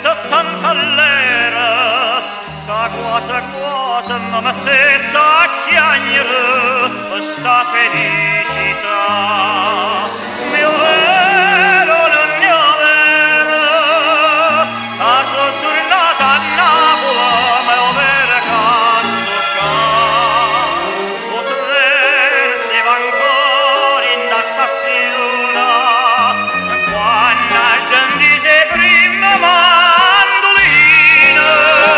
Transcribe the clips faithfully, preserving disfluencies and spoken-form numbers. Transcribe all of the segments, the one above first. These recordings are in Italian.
tanta l'era, da quasi quasi mi mettesse a chiagnere questa felicità. Mio vero, non mio vero, a sono tornata a Napoli, mio vero casto qua. O treno stava ancora in da stazione, quando la gente si prima mandolina.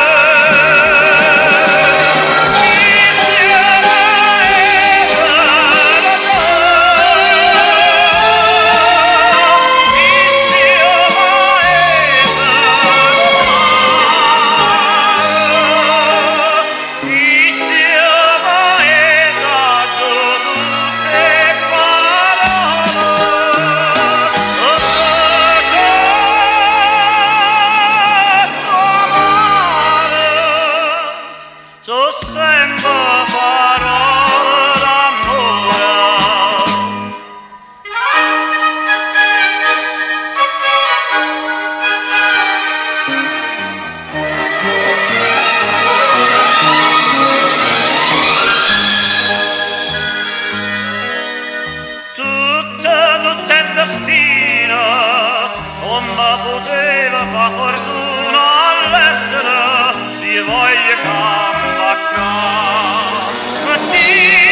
So sempre parole d'amore. Tutte, tutte il destino non mi poteva fa fortuna all'estero, si voglia cambiare. Mattina